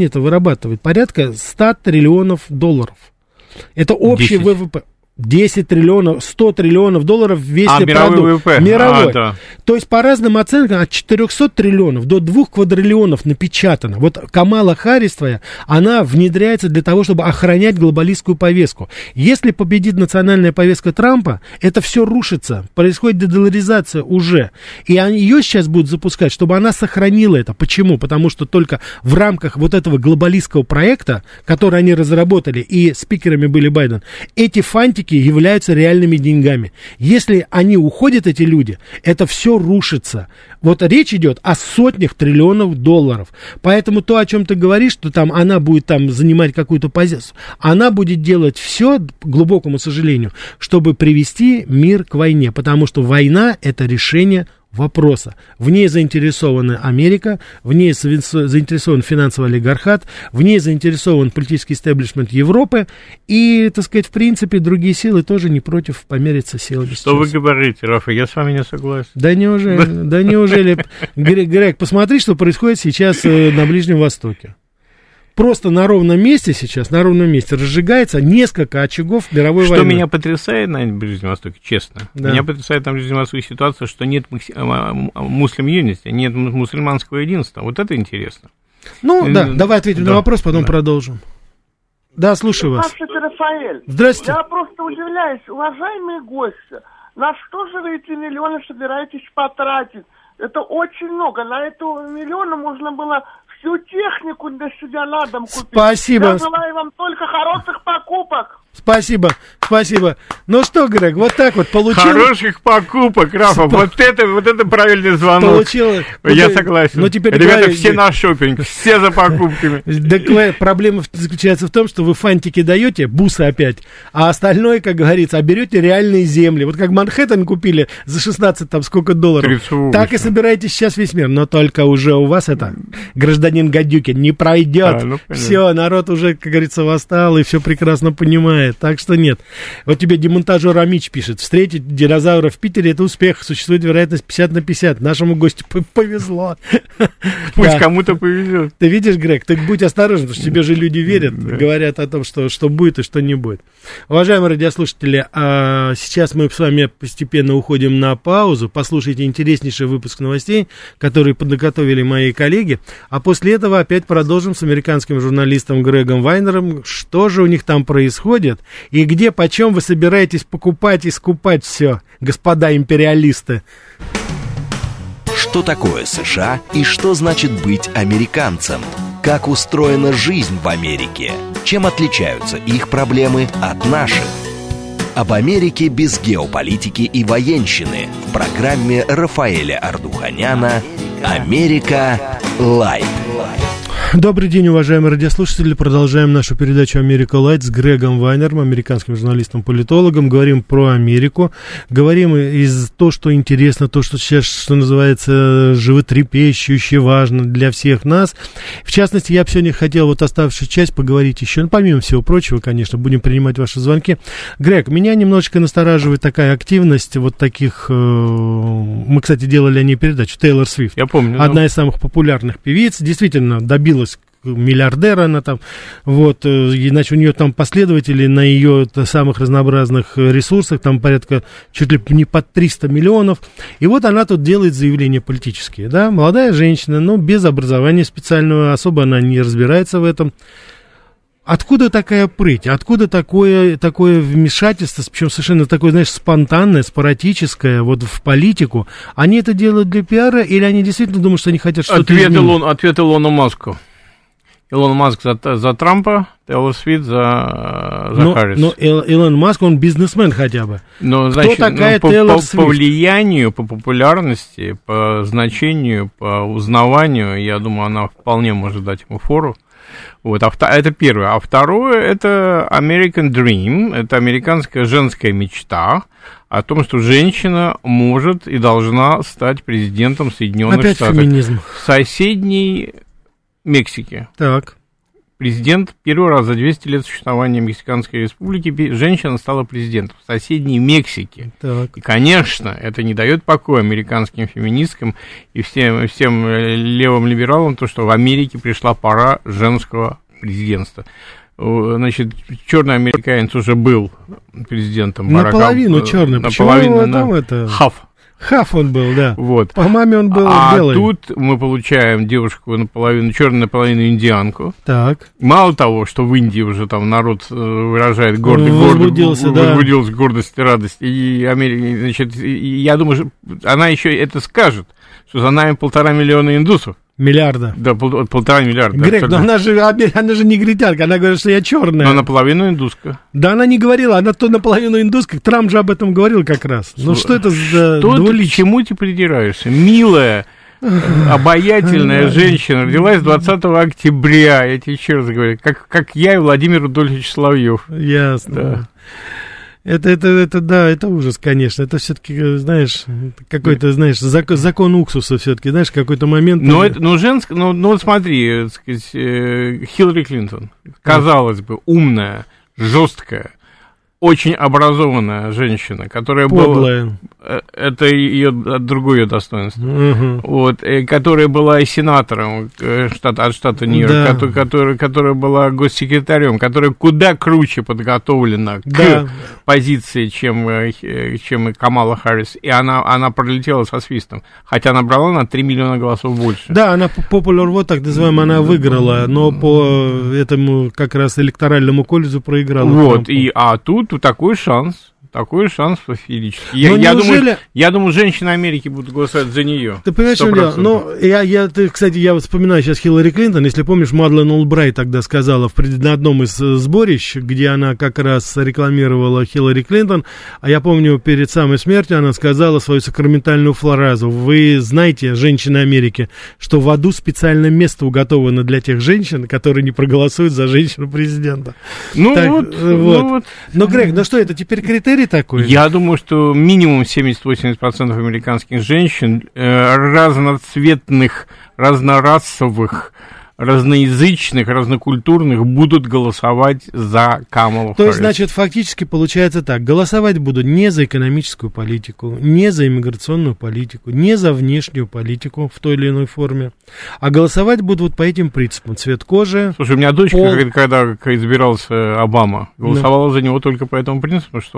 Speaker 2: порядка 100 триллионов долларов. Это общий ВВП. 10 триллионов, 100 триллионов долларов весь продукт.
Speaker 3: ВВП.
Speaker 2: Мировой.
Speaker 3: Да.
Speaker 2: То есть, по разным оценкам, от 400 триллионов до 2 квадриллионов напечатано. Вот Камала Харрис твоя, она внедряется для того, чтобы охранять глобалистскую повестку. Если победит национальная повестка Трампа, это все рушится. Происходит дедоларизация уже. И ее сейчас будут запускать, чтобы она сохранила это. Почему? Потому что только в рамках вот этого глобалистского проекта, который они разработали, и спикерами были Байден, эти фантики являются реальными деньгами. Если они уходят, эти люди, это все рушится. Вот речь идет о сотнях триллионов долларов. Поэтому то, о чем ты говоришь, что там она будет там занимать какую-то позицию, она будет делать все, к глубокому сожалению, чтобы привести мир к войне. Потому что война — это решение вопроса. В ней заинтересована Америка, в ней заинтересован финансовый олигархат, в ней заинтересован политический истеблишмент Европы, и, так сказать, в принципе, другие силы тоже не против помериться силами.
Speaker 3: Что вы говорите, Рафа, я с вами не согласен.
Speaker 2: Да неужели? Грег, посмотри, что происходит сейчас на Ближнем Востоке. Просто на ровном месте разжигается несколько очагов мировой войны.
Speaker 3: Что меня потрясает на Ближнем Востоке, честно, меня потрясает на Ближнем Востоке ситуация, что нет муслим юнити, нет мусульманского единства. Вот это интересно.
Speaker 2: Давай ответим на вопрос, потом продолжим. Да, слушаю вас.
Speaker 6: Здравствуйте, Рафаэль.
Speaker 2: Здравствуйте.
Speaker 6: Я просто удивляюсь, уважаемые гости, на что же вы эти миллионы собираетесь потратить? Это очень много. На это миллионы можно было всю технику для себя на дом купить.
Speaker 2: Спасибо.
Speaker 6: Я желаю вам только хороших покупок.
Speaker 2: Спасибо. Ну что, Грег, вот так вот получил...
Speaker 3: Хороших покупок, Рафа, вот это правильный звонок.
Speaker 2: Получил...
Speaker 3: Я согласен.
Speaker 2: Но теперь
Speaker 3: ребята, все на шопинг, все за покупками.
Speaker 2: Так проблема заключается в том, что вы фантики даете, бусы опять, а остальное, как говорится, берете реальные земли. Вот как Манхэттен купили за 16 там сколько долларов, так и собираете сейчас весь мир. Но только уже у вас это, гражданин Гадюкин, не пройдет. Все, народ уже, как говорится, восстал и все прекрасно понимает. Так что нет. Вот тебе демонтажер Амич пишет: встретить динозавра в Питере — это успех. Существует вероятность 50/50. Нашему гостю повезло.
Speaker 3: Пусть кому-то повезет.
Speaker 2: Ты видишь, Грег, ты будь осторожен, потому что тебе же люди верят, говорят о том, что будет и что не будет. Уважаемые радиослушатели, сейчас мы с вами постепенно уходим на паузу. Послушайте интереснейший выпуск новостей, который подготовили мои коллеги. А после этого опять продолжим с американским журналистом Грегом Вайнером. Что же у них там происходит? И где, почем вы собираетесь покупать и скупать все, господа империалисты?
Speaker 1: Что такое США и что значит быть американцем? Как устроена жизнь в Америке? Чем отличаются их проблемы от наших? Об Америке без геополитики и военщины в программе Рафаэля Ардуханяна «Америка Лайт».
Speaker 2: Добрый день, уважаемые радиослушатели. Продолжаем нашу передачу «Америка Лайт» с Грегом Вайнером, американским журналистом-политологом. Говорим про Америку. Говорим из то, что интересно, то, что сейчас, что называется, животрепещуще, важно для всех нас. В частности, я бы сегодня хотел вот оставшуюся часть поговорить еще, помимо всего прочего, конечно, будем принимать ваши звонки. Грег, меня немножечко настораживает такая активность вот таких... Мы, кстати, делали о ней передачу. Тейлор Свифт.
Speaker 3: Я помню.
Speaker 2: Одна из самых популярных певиц. Действительно, добилась миллиардер она там, вот, иначе у нее там последователи на ее самых разнообразных ресурсах, там порядка чуть ли не под 300 миллионов, и вот она тут делает заявления политические, да, молодая женщина, но без образования специального, особо она не разбирается в этом. Откуда такая прыть? Откуда такое вмешательство, причем совершенно такое, знаешь, спонтанное, спорадическое, вот в политику? Они это делают для пиара, или они действительно думают, что они хотят что-то изменить?
Speaker 3: Ответ Илону Маску. Илон Маск за Трампа, Тейлор Свифт за Харрис.
Speaker 2: Но Илон Маск, он бизнесмен хотя бы.
Speaker 3: Но, значит, кто такая Тейлор Свифт? По влиянию, по популярности, по значению, по узнаванию, я думаю, она вполне может дать ему фору. Вот, это первое. А второе, это American Dream, это американская женская мечта о том, что женщина может и должна стать президентом Соединенных
Speaker 2: Опять
Speaker 3: Штатов.
Speaker 2: Феминизм.
Speaker 3: В соседней Мексике.
Speaker 2: Так.
Speaker 3: Президент первый раз за 200 лет существования Мексиканской республики женщина стала президентом в соседней Мексике.
Speaker 2: Так.
Speaker 3: И, конечно, это не дает покоя американским феминисткам и всем левым либералам, то, что в Америке пришла пора женского президентства. Значит, черный американец уже был президентом.
Speaker 2: Наполовину черный.
Speaker 3: Наполовину,
Speaker 2: это...
Speaker 3: Хаф
Speaker 2: он был, да.
Speaker 3: Вот.
Speaker 2: По маме он был белый.
Speaker 3: А тут мы получаем девушку наполовину черную, наполовину индианку.
Speaker 2: Так.
Speaker 3: Мало того, что в Индии уже там народ выражает
Speaker 2: возбудился
Speaker 3: гордость и радость. И Америка, значит, я думаю, она еще это скажет, что за нами 1,5 миллиона индусов.
Speaker 2: Миллиарда.
Speaker 3: Да, 1,5 миллиарда.
Speaker 2: Грег, но она же негритянка, она говорит, что я черная.
Speaker 3: Но наполовину индуска.
Speaker 2: Да она не говорила, она то наполовину индуска, Трамп же об этом говорил как раз. Ну что это за
Speaker 3: двуличие? К чему ты придираешься? Милая, обаятельная женщина родилась 20 октября, я тебе еще раз говорю, как я и Владимир Рудольфович Соловьев.
Speaker 2: Ясно. Да. Это ужас, конечно. Это все-таки, знаешь, какой-то, знаешь, закон уксуса все-таки, знаешь, какой-то момент.
Speaker 3: Вот смотри, так сказать, Хиллари Клинтон, казалось бы, умная, жесткая, очень образованная женщина, которая
Speaker 2: подлая.
Speaker 3: Это другое ее достоинство. Вот, которая была и сенатором от штата Нью-Йорк, да. которая была госсекретарем, которая куда круче подготовлена к позиции, чем Камала Харрис. И она пролетела со свистом. Хотя набрала на 3 миллиона голосов больше.
Speaker 2: Да, она Popular Vote, так называемая, она выиграла, но по этому как раз электоральному колледжу проиграла.
Speaker 3: Вот, а тут такой шанс физически. Я думаю, женщины Америки будут голосовать за нее.
Speaker 2: Ты понимаешь, что дело? Ну, кстати, я вот вспоминаю сейчас Хиллари Клинтон, если помнишь, Мадлен Олбрайт тогда сказала на одном из сборищ, где она как раз рекламировала Хиллари Клинтон, а я помню, перед самой смертью она сказала свою сакраментальную фразу: вы знаете, женщины Америки, что в аду специальное место уготовано для тех женщин, которые не проголосуют за женщину-президента. Вот. Но, Грег, ну что, это теперь критерий такой?
Speaker 3: Я думаю, что минимум 70-80% американских женщин разноцветных, разнорасовых, разноязычных, разнокультурных будут голосовать за Камалу Харрис.
Speaker 2: То есть, значит, фактически получается так: голосовать будут не за экономическую политику, не за иммиграционную политику, не за внешнюю политику в той или иной форме, а голосовать будут вот по этим принципам: цвет кожи.
Speaker 3: Слушай, у меня дочка, когда избирался Обама, голосовала за него только по этому принципу, что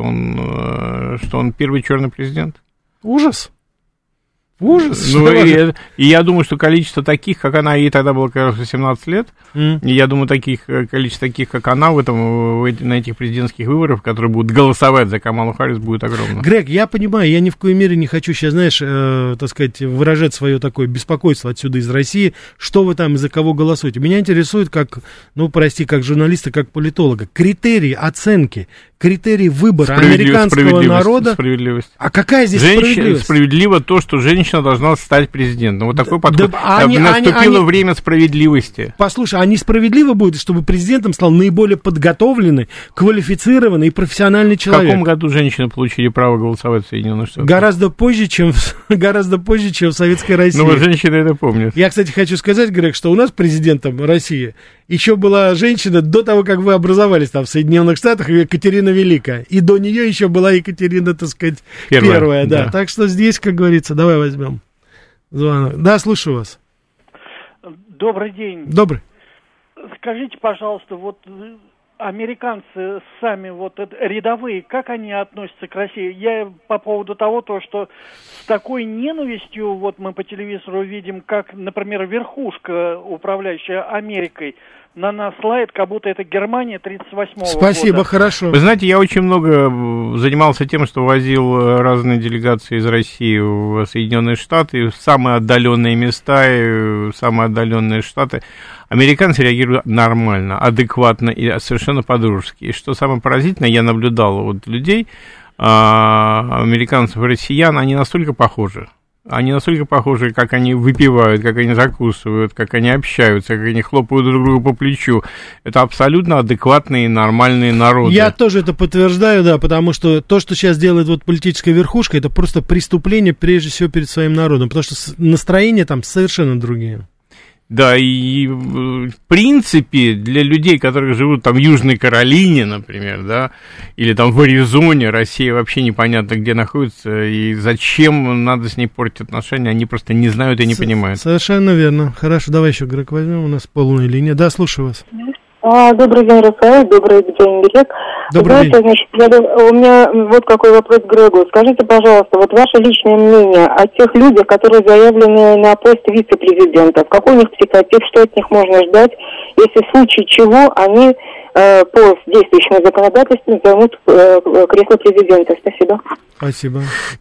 Speaker 3: он первый черный президент.
Speaker 2: Ужас. Ужас.
Speaker 3: И я думаю, что количество таких, как она, ей тогда было, как раз 18 лет, и я думаю, количество таких, как она, на этих президентских выборах, которые будут голосовать за Камалу Харрис, будет огромно.
Speaker 2: Грег, я понимаю, я ни в коей мере не хочу сейчас, знаешь, так сказать, выражать свое такое беспокойство отсюда из России, что вы там и за кого голосуете. Меня интересует, как журналиста, как политолога, критерии оценки, критерии выбора американского народа.
Speaker 3: Справедливость.
Speaker 2: А какая здесь справедливость?
Speaker 3: Справедливо то, что женщина должна стать президентом. Вот такой подход. Наступило время справедливости.
Speaker 2: Послушай, а несправедливо будет, чтобы президентом стал наиболее подготовленный, квалифицированный и профессиональный человек?
Speaker 3: В каком году женщины получили право голосовать в Соединенных Штатах?
Speaker 2: Гораздо позже, чем в Советской России.
Speaker 3: Ну, женщины это помнят.
Speaker 2: Я, кстати, хочу сказать, Грег, что у нас президентом России еще была женщина до того, как вы образовались там в Соединенных Штатах, Екатерина Великая. И до нее еще была Екатерина, так сказать, первая, да. Так что здесь, как говорится, давай возьмем звонок. Да, слушаю вас.
Speaker 7: Добрый день.
Speaker 2: Добрый.
Speaker 7: скажите, пожалуйста, вот американцы сами, вот рядовые, как они относятся к России? Я по поводу того, что с такой ненавистью, вот мы по телевизору видим, как, например, верхушка, управляющая Америкой, на нас лает, как будто это Германия 1938 года.
Speaker 2: Спасибо, хорошо.
Speaker 3: Вы знаете, я очень много занимался тем, что возил разные делегации из России в Соединенные Штаты, в самые отдаленные места, и в самые отдаленные штаты. Американцы реагируют нормально, адекватно и совершенно по-дружески. И что самое поразительное, я наблюдал вот людей, американцев и россиян, они настолько похожи. Они настолько похожи, как они выпивают, как они закусывают, как они общаются, как они хлопают друг друга по плечу. Это абсолютно адекватные, нормальные народы.
Speaker 2: Я тоже это подтверждаю, да, потому что то, что сейчас делает вот политическая верхушка, это просто преступление, прежде всего, перед своим народом, потому что настроения там совершенно другие.
Speaker 3: Да, и в принципе для людей, которые живут там в Южной Каролине, например, да, или там в Аризоне, Россия вообще непонятно где находится, и зачем надо с ней портить отношения, они просто не знают и не понимают.
Speaker 2: Совершенно верно. Хорошо, давай еще Грег возьмем, у нас полная линия. Да, слушаю вас.
Speaker 8: Добрый день, Рафаэль, добрый день, Грег.
Speaker 2: Добрый день.
Speaker 8: Значит, у меня вот какой вопрос к Грегу. Скажите, пожалуйста, вот ваше личное мнение о тех людях, которые заявлены на пост вице-президентов. Какой у них психотип, что от них можно ждать, если в случае чего они по действующему законодательству займут кресло президента? Спасибо.
Speaker 2: Спасибо.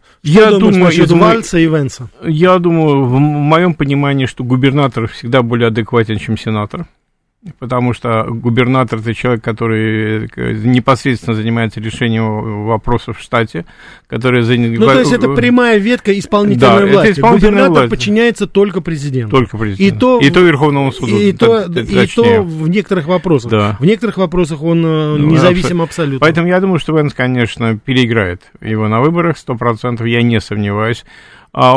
Speaker 3: Я думаю,
Speaker 2: Вальца и Венса.
Speaker 3: Я думаю, в моем понимании, что губернатор всегда более адекватен, чем сенатор. Потому что губернатор – это человек, который непосредственно занимается решением вопросов в штате, который...
Speaker 2: Ну, то есть это прямая ветка исполнительной власти. Губернатор подчиняется только президенту.
Speaker 3: Только президенту. И то Верховному суду.
Speaker 2: И то в некоторых вопросах. Да. В некоторых вопросах он независим абсолютно.
Speaker 3: Поэтому я думаю, что Венс, конечно, переиграет его на выборах, 100%, я не сомневаюсь. А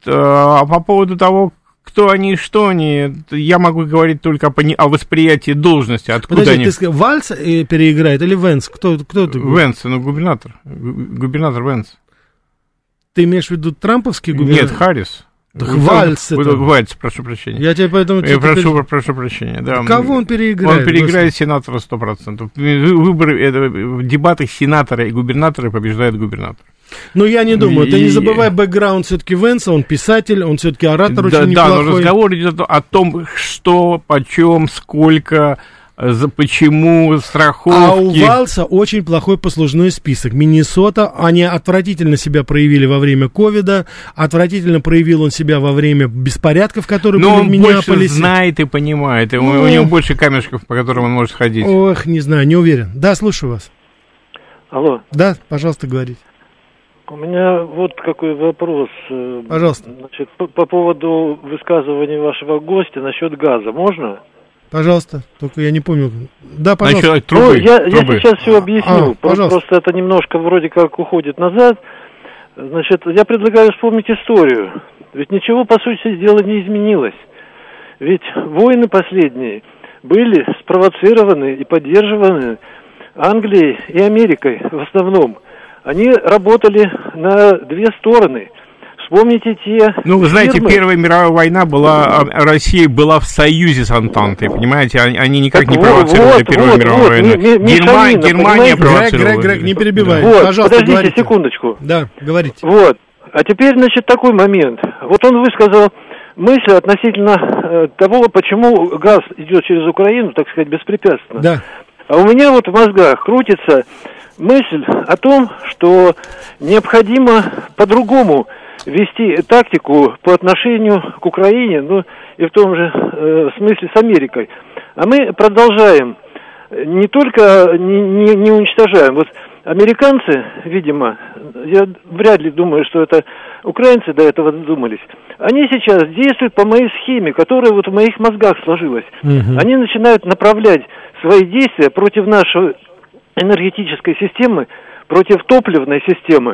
Speaker 3: по поводу того, кто они и что они, я могу говорить только о восприятии должности, откуда
Speaker 2: Подожди,
Speaker 3: они...
Speaker 2: ты сказал, Вальц переиграет или Венс? Кто это?
Speaker 3: Венс, губернатор. Губернатор Венс.
Speaker 2: Ты имеешь в виду трамповский губернатор?
Speaker 3: Нет, Харрис.
Speaker 2: Вальц это.
Speaker 3: Вальц, прошу прощения.
Speaker 2: Я тебе поэтому...
Speaker 3: прошу прощения, да.
Speaker 2: Кого он переиграет?
Speaker 3: Он переиграет сенатора 100%. Выборы, в дебатах сенатора и губернатора побеждает губернатор.
Speaker 2: Ну, я не думаю. Ты не забывай бэкграунд все-таки Венса, он писатель, он все-таки оратор очень неплохой. Да, но
Speaker 3: разговор идет о том, что, почем, сколько, почему, страховки.
Speaker 2: А у Вальца очень плохой послужной список. Миннесота, они отвратительно себя проявили во время ковида, отвратительно проявил он себя во время беспорядков, которые были в Миннеаполисе.
Speaker 3: Но он больше знает и понимает, у него больше камешков, по которым он может ходить.
Speaker 2: Ох, не знаю, не уверен. Да, слушаю вас.
Speaker 9: Алло.
Speaker 2: Да, пожалуйста, говорите.
Speaker 9: У меня вот какой вопрос.
Speaker 2: Пожалуйста.
Speaker 9: Значит, по поводу высказывания вашего гостя насчет газа. Можно?
Speaker 2: Пожалуйста. Только я не помню. Да, пожалуйста.
Speaker 9: Значит, трубы. Я сейчас все объясню. Просто это немножко вроде как уходит назад. Значит, я предлагаю вспомнить историю. Ведь ничего, по сути дела, не изменилось. Ведь войны последние были спровоцированы и поддерживаны Англией и Америкой в основном. Они работали на две стороны. Вспомните те...
Speaker 3: Ну, вы знаете, Первая мировая война была... Россия была в союзе с Антантой, понимаете? Они никак не провоцировали Первую мировую войну. Германия провоцировала.
Speaker 2: Грег, не перебивай.
Speaker 9: Вот,
Speaker 2: пожалуйста,
Speaker 9: подождите
Speaker 2: говорите.
Speaker 9: Секундочку.
Speaker 2: Да, говорите.
Speaker 9: Вот. А теперь, значит, такой момент. Вот он высказал мысль относительно того, почему газ идет через Украину, так сказать, беспрепятственно.
Speaker 2: Да.
Speaker 9: А у меня вот в мозгах крутится мысль о том, что необходимо по-другому вести тактику по отношению к Украине, ну и в том же смысле с Америкой. А мы продолжаем, не только не уничтожаем. Вот американцы, видимо, я вряд ли думаю, что это украинцы до этого додумались, они сейчас действуют по моей схеме, которая вот в моих мозгах сложилась. Они начинают направлять свои действия против нашей энергетической системы, против топливной системы.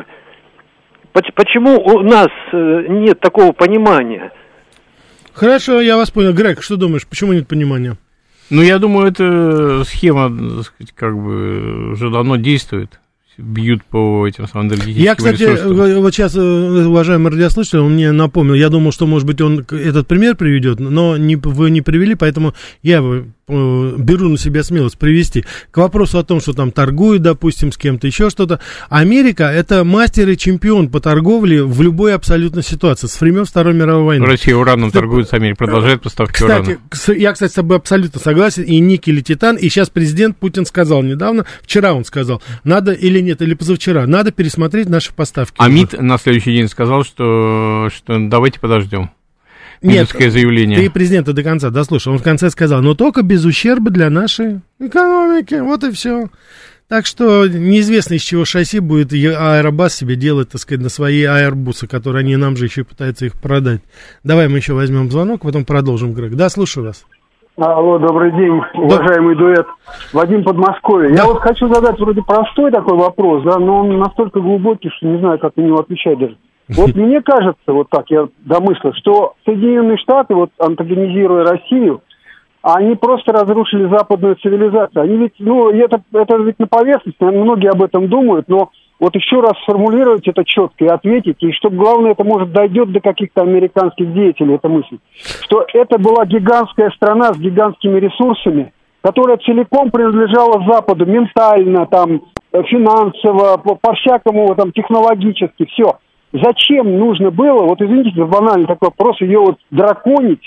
Speaker 9: Почему у нас нет такого понимания?
Speaker 2: Хорошо, я вас понял. Грег, что думаешь, почему нет понимания?
Speaker 3: Ну, я думаю, эта схема, так сказать, как бы уже давно действует. Бьют по этим самым энергетическим
Speaker 2: Я, кстати,
Speaker 3: ресурсам.
Speaker 2: вот сейчас, уважаемый радиослушатель, он мне напомнил, я думал, что, может быть, он этот пример приведет, но вы не привели, поэтому я его беру на себя смелость привести к вопросу о том, что там торгуют, допустим, с кем-то, еще что-то. Америка — это мастер и чемпион по торговле в любой абсолютно ситуации, с времен Второй мировой войны.
Speaker 3: Россия ураном торгует с Америкой, продолжает поставки урана.
Speaker 2: Я, кстати, с тобой абсолютно согласен, и никель, и титан, и сейчас президент Путин сказал недавно, вчера он сказал, надо или нет, или позавчера, надо пересмотреть наши поставки.
Speaker 3: А МИД на следующий день сказал, что давайте подождем.
Speaker 2: Нет,
Speaker 3: заявление.
Speaker 2: Ты президента до конца дослушал. Он в конце сказал, но только без ущерба для нашей экономики. Вот и все. Так что неизвестно, из чего шасси будет Аэробас себе делать, так сказать, на свои аэробусы, которые они нам же еще пытаются их продать. Давай мы еще возьмем звонок, потом продолжим, Грег. Да, слушаю вас.
Speaker 10: Алло, добрый день, уважаемый дуэт. Вадим, Подмосковье.
Speaker 2: Да.
Speaker 10: Я вот хочу задать вроде простой такой вопрос, да, но он настолько глубокий, что не знаю, как на него отвечать даже. Вот мне кажется, вот так я домыслил, что Соединенные Штаты, вот антагонизируя Россию, они просто разрушили западную цивилизацию. Они ведь, это ведь на поверхности, многие об этом думают, но вот еще раз сформулировать это четко и отметить, и чтобы, главное, это, может, дойдет до каких-то американских деятелей, эта мысль, что это была гигантская страна с гигантскими ресурсами, которая целиком принадлежала Западу, ментально, там, финансово, по-всякому, там, технологически, все. Зачем нужно было, вот извините за банальный такой вопрос, ее вот драконить,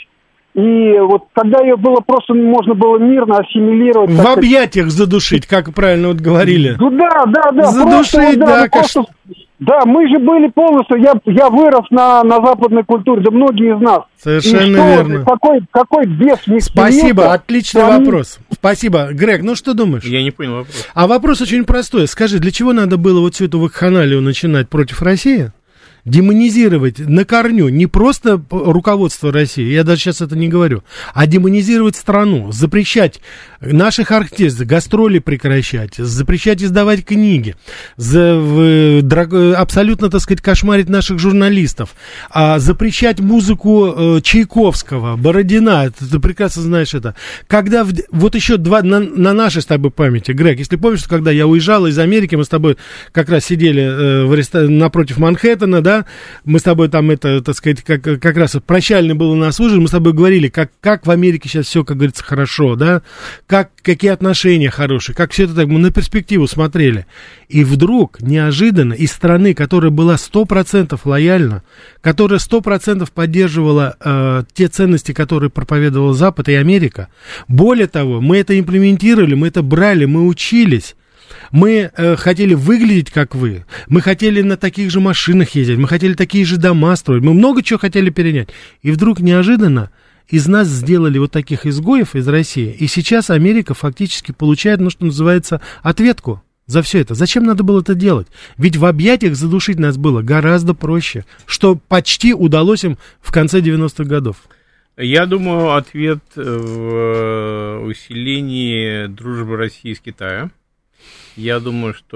Speaker 10: и вот когда ее было просто, можно было мирно ассимилировать.
Speaker 2: В объятиях задушить, как правильно вот говорили.
Speaker 10: Ну да.
Speaker 2: Задушить,
Speaker 10: просто, да, мы же были полностью, я вырос на западной культуре, да многие из нас.
Speaker 2: Совершенно верно.
Speaker 10: Какой бес не
Speaker 2: Спасибо,
Speaker 10: смеется,
Speaker 2: отличный вопрос. Спасибо. Грег, ну что думаешь?
Speaker 3: Я не понял вопрос.
Speaker 2: А вопрос очень простой. Скажи, для чего надо было вот всю эту вакханалию начинать против России? Демонизировать на корню не просто руководство России, я даже сейчас это не говорю, а демонизировать страну, запрещать наших артистов, гастроли прекращать, запрещать издавать книги, абсолютно, так сказать, кошмарить наших журналистов, запрещать музыку Чайковского, Бородина, ты прекрасно знаешь это. Когда вот еще на нашей с тобой памяти, Грег, если помнишь, когда я уезжал из Америки, мы с тобой как раз сидели напротив Манхэттена, да, мы с тобой там так сказать, как раз прощальный был у нас ужин, мы с тобой говорили, как в Америке сейчас все, как говорится, хорошо, да, какие отношения хорошие, как все это так, мы на перспективу смотрели. И вдруг, неожиданно, из страны, которая была 100% лояльна, которая 100% поддерживала те ценности, которые проповедовал Запад и Америка, более того, мы это имплементировали, мы это брали, мы учились. Мы хотели выглядеть, как вы. Мы хотели на таких же машинах ездить. Мы хотели такие же дома строить. Мы много чего хотели перенять. И вдруг неожиданно из нас сделали вот таких изгоев из России. И сейчас Америка фактически получает, что называется, ответку за все это. Зачем надо было это делать? Ведь в объятиях задушить нас было гораздо проще, что почти удалось им в конце 90-х годов.
Speaker 3: Я думаю, ответ в усилении дружбы России с Китаем. Я думаю, что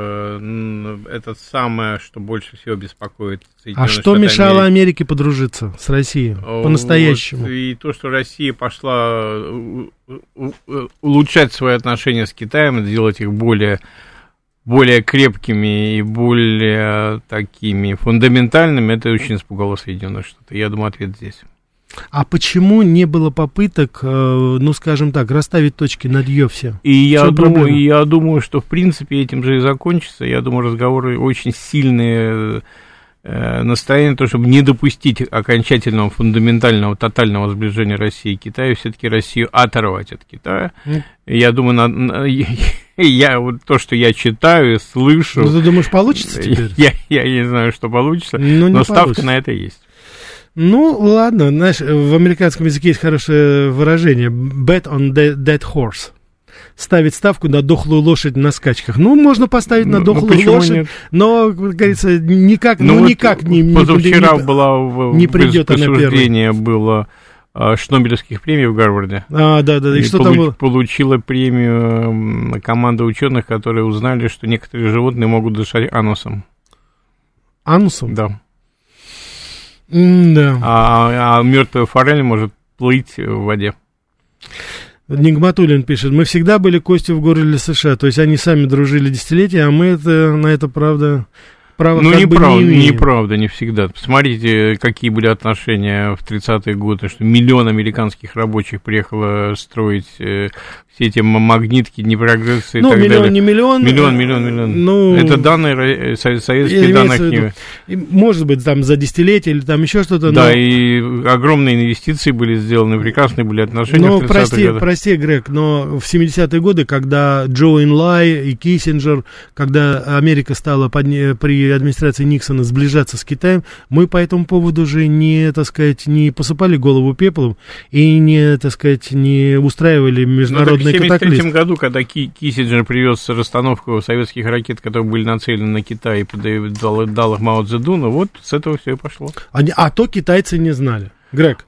Speaker 3: это самое, что больше всего беспокоит Соединенные Штаты.
Speaker 2: А что мешало Америке подружиться с Россией по-настоящему?
Speaker 3: Вот, и то, что Россия пошла улучшать свои отношения с Китаем, сделать их более крепкими и более такими фундаментальными, это очень испугало Соединенные Штаты. Я думаю, ответ здесь.
Speaker 2: А почему не было попыток, скажем так, расставить точки над «ё» все?
Speaker 3: И я думаю, что в принципе этим же и закончится. Я думаю, разговоры очень сильные настроения, то, чтобы не допустить окончательного, фундаментального, тотального сближения России и Китая, все-таки Россию оторвать от Китая. Я думаю, вот то, что я читаю и слышу...
Speaker 2: Ну, ты думаешь, получится теперь?
Speaker 3: Я не знаю, что получится, но ставка на это есть.
Speaker 2: Ну, ладно, знаешь, в американском языке есть хорошее выражение bet on dead horse. Ставить ставку на дохлую лошадь на скачках. Ну, можно поставить на дохлую лошадь, нет? Но, как говорится, никак не
Speaker 3: позавчера не
Speaker 2: придет она
Speaker 3: первой. Было Шнобелевских премий в Гарварде.
Speaker 2: Да. И что там было?
Speaker 3: Получила премию команда ученых, которые узнали, что некоторые животные могут дышать анусом.
Speaker 2: Анусом?
Speaker 3: Да.
Speaker 2: Да.
Speaker 3: А мертвая форель может плыть в воде.
Speaker 2: Нигматуллин пишет: мы всегда были костью в горле США. То есть они сами дружили десятилетия, а мы на это, правда, права
Speaker 3: ну,
Speaker 2: как бы не имеем.
Speaker 3: Неправда, не всегда. Посмотрите, какие были отношения в 30-е годы, что миллион американских рабочих приехало строить все эти магнитки, Днепрогресс и так
Speaker 2: миллион,
Speaker 3: далее.
Speaker 2: Не миллион.
Speaker 3: Миллион.
Speaker 2: Ну,
Speaker 3: это данные, советские данные.
Speaker 2: Может быть, там за десятилетие или там еще что-то.
Speaker 3: Да, и огромные инвестиции были сделаны, прекрасные были отношения в 30-е годы.
Speaker 2: Прости, Грег, но в 70-е годы, когда Джо Энлай и Киссинджер, когда Америка стала при администрации Никсона сближаться с Китаем, мы по этому поводу же не, так сказать, не посыпали голову пеплом и не, так сказать, не устраивали международные катаклизмы.
Speaker 3: В 1973 году, когда Киссинджер привез расстановку советских ракет, которые были нацелены на Китай, и дал их Мао Цзэдуну, вот с этого все и пошло.
Speaker 2: А то китайцы не знали. Грег.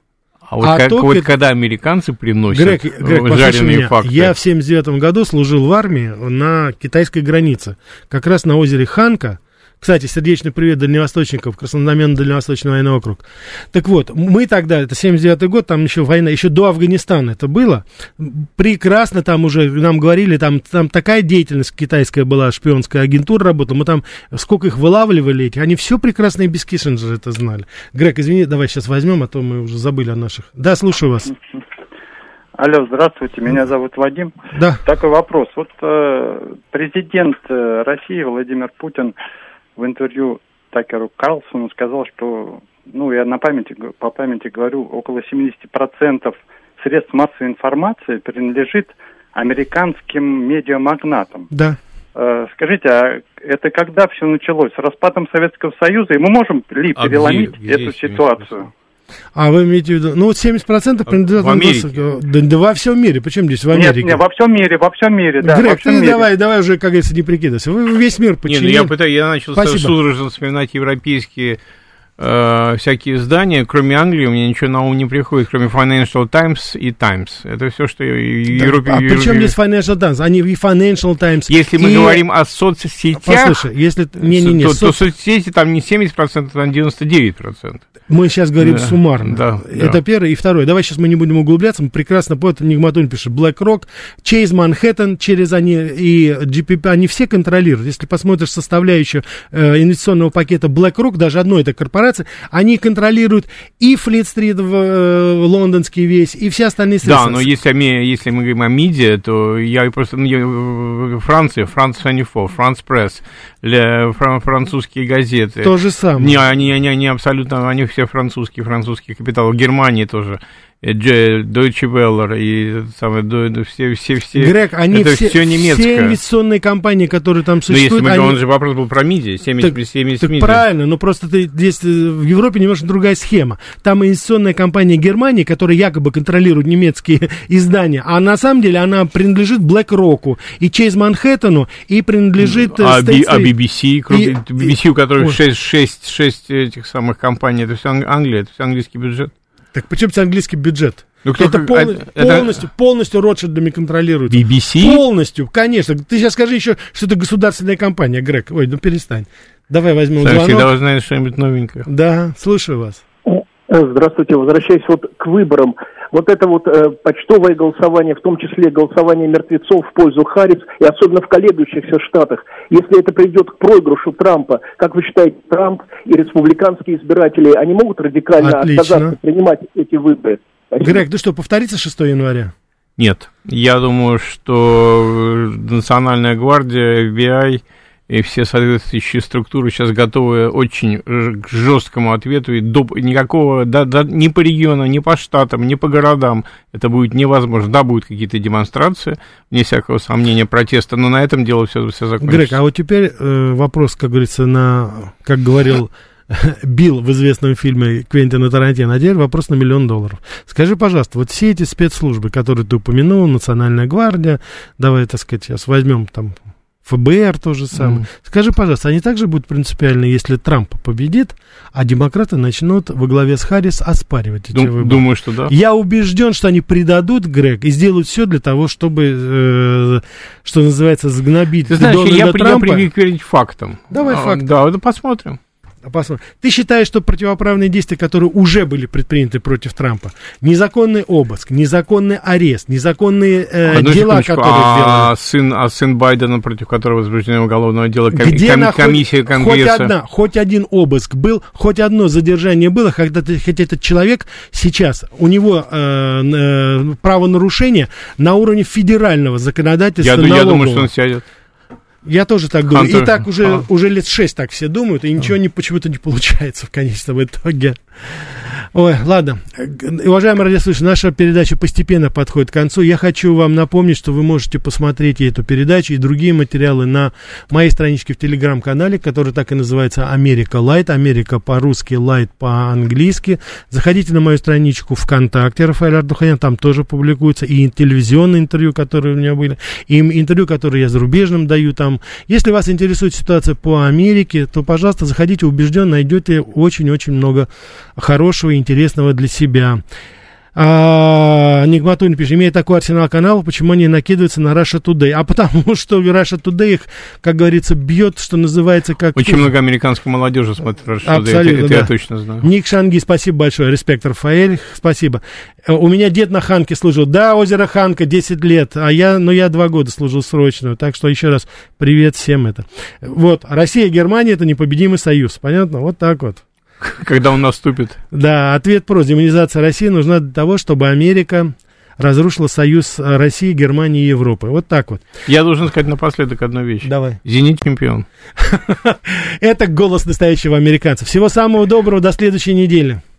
Speaker 3: Когда американцы приносят
Speaker 2: Грег,
Speaker 3: жареные факты.
Speaker 2: Я в 79 году служил в армии на китайской границе, как раз на озере Ханка. Кстати, сердечный привет дальневосточников, Краснознаменный Дальневосточный военный округ. Так вот, мы тогда, это 79-й год, там еще война, еще до Афганистана это было. Прекрасно там уже нам говорили, там такая деятельность китайская была, шпионская агентура работала, мы там сколько их вылавливали, они все прекрасно и без Киссинджера это знали. Грег, извини, давай сейчас возьмем, а то мы уже забыли о наших. Да, слушаю вас.
Speaker 11: Алло, здравствуйте, меня зовут Вадим.
Speaker 2: Да.
Speaker 11: Такой вопрос. Вот президент России Владимир Путин в интервью Такеру Карлсону сказал, что, я по памяти говорю, около 70% средств массовой информации принадлежит американским медиамагнатам.
Speaker 2: Да.
Speaker 11: Скажите, а это когда все началось? С распадом Советского Союза? И мы можем ли переломить эту ситуацию?
Speaker 2: А вы имеете в виду, 70% принадлежат
Speaker 3: в Америке.
Speaker 2: Да во всем мире, причем здесь в Америке?
Speaker 11: Нет, во всем мире, да.
Speaker 2: Грег, давай уже, как говорится, не прикидывайся. Вы весь мир подчинили.
Speaker 3: Я начал судорожно вспоминать европейские всякие издания, кроме Англии, у меня ничего на ум не приходит, кроме Financial Times и Times. Это все, что в Европе...
Speaker 2: А при чем здесь Financial Times? Они и Financial Times...
Speaker 3: Если мы говорим о соцсетях,
Speaker 2: послушай, если...
Speaker 3: то соцсети там не 70%, там 99%.
Speaker 2: Мы сейчас говорим суммарно.
Speaker 3: Да,
Speaker 2: это первое. И второе. Давай сейчас мы не будем углубляться. Мы прекрасно поняли, Нигматуллин пишет, BlackRock, Chase Manhattan, через они и GPP, они все контролируют. Если посмотришь составляющую инвестиционного пакета BlackRock, даже одной этой корпорации, они контролируют и Флит-стрит лондонский весь, и все остальные средства.
Speaker 3: Да, но если мы говорим о МИДе, то я просто... Франция, France 24, France Press, французские газеты.
Speaker 2: То же самое.
Speaker 3: Они абсолютно... Они все французские капиталы. В Германии тоже. Deutsche Welle и все.
Speaker 2: Грег, они
Speaker 3: это
Speaker 2: все
Speaker 3: немецкое.
Speaker 2: Все инвестиционные компании, которые там существуют.
Speaker 3: Но если он же вопрос был про МИДи, 70
Speaker 2: так правильно, но просто здесь в Европе немножко другая схема. Там инвестиционная компания Германии, которая якобы контролирует немецкие издания, а на самом деле она принадлежит BlackRock и Chase Manhattan, и принадлежит...
Speaker 3: BBC, у которых 6 этих самых компаний, это все Англия, это все английский бюджет.
Speaker 2: Так почему это английский бюджет? Полностью Ротшильдами контролируется.
Speaker 3: BBC?
Speaker 2: Полностью, конечно. Ты сейчас скажи еще, что это государственная компания, Грег. Ой, перестань. Давай возьмем звонок.
Speaker 3: Всегда узнаешь что-нибудь новенькое.
Speaker 2: Да, слушаю вас.
Speaker 4: Здравствуйте. Возвращаясь к выборам. Это почтовое голосование, в том числе голосование мертвецов в пользу Харрис, и особенно в колеблющихся штатах. Если это приведет к проигрышу Трампа, как вы считаете, Трамп и республиканские избиратели, они могут радикально отказаться принимать эти выборы? Спасибо.
Speaker 2: Грег, ты что, повторится 6 января?
Speaker 3: Нет. Я думаю, что Национальная гвардия, FBI и все соответствующие структуры сейчас готовы очень к жесткому ответу, и никакого, ни по регионам, ни по штатам, ни по городам это будет невозможно. Да, будут какие-то демонстрации, вне всякого сомнения, протеста, но на этом дело все закончится.
Speaker 2: Грег, а вот теперь вопрос, как говорится, как говорил Билл в известном фильме Квентина Тарантино, а теперь вопрос на $1 миллион. Скажи, пожалуйста, вот все эти спецслужбы, которые ты упомянул, Национальная гвардия, давай, так сказать, сейчас возьмем там ФБР то же самое. Скажи, пожалуйста, они также будут принципиальны, если Трамп победит, а демократы начнут во главе с Харрис оспаривать эти выборы?
Speaker 3: Думаю, что да.
Speaker 2: Я убежден, что они предадут, Грег, и сделают все для того, чтобы, что называется, сгнобить
Speaker 3: Ты знаешь,
Speaker 2: Дональда Трампа.
Speaker 3: Я привык верить фактам.
Speaker 2: Давай факты.
Speaker 3: Да, это посмотрим.
Speaker 2: Посмотрим. Ты считаешь, что противоправные действия, которые уже были предприняты против Трампа, незаконный обыск, незаконный арест, незаконные дела, которые сделаны...
Speaker 3: сын Байдена, против которого возбуждено уголовное дело, комиссия Конгресса...
Speaker 2: Хоть один обыск был, хоть одно задержание было, хотя этот человек сейчас, у него правонарушение на уровне федерального законодательства налогового.
Speaker 3: Я думаю, что он сядет.
Speaker 2: Я тоже так думаю. И так уже лет 6 так все думают, и ничего почему-то не получается в конечном итоге. Ой, ладно. Уважаемые радиослушатели, наша передача постепенно подходит к концу. Я хочу вам напомнить, что вы можете посмотреть и эту передачу, и другие материалы на моей страничке в Телеграм-канале, который так и называется «Америка Лайт». Америка по-русски, Лайт по-английски. Заходите на мою страничку ВКонтакте, Рафаэль Ардуханян, там тоже публикуются и телевизионные интервью, которые у меня были, и интервью, которые я зарубежным даю там. Если вас интересует ситуация по Америке, то, пожалуйста, заходите убежденно, найдете очень-очень много хорошего и интересного для себя. Нигматуллин пишет, имея такой арсенал каналов, почему они накидываются на Russia Today? А потому что Russia Today их, как говорится, бьет, что называется, как...
Speaker 3: Очень много американской молодежи смотрит Russia Today,
Speaker 2: абсолютно,
Speaker 3: это я точно знаю.
Speaker 2: Ник Шанги, спасибо большое, респект, Рафаэль, спасибо. У меня дед на Ханке служил, да, озеро Ханка, 10 лет, я 2 года служил срочно, так что еще раз привет всем это. Вот, Россия и Германия — это непобедимый союз, понятно? Вот так вот.
Speaker 3: Когда он наступит.
Speaker 2: Да, ответ прост. Демонизация России нужна для того, чтобы Америка разрушила союз России, Германии и Европы. Вот так вот.
Speaker 3: Я должен сказать напоследок одну вещь.
Speaker 2: Давай.
Speaker 3: «Зенит» чемпион.
Speaker 2: Это голос настоящего американца. Всего самого доброго, до следующей недели.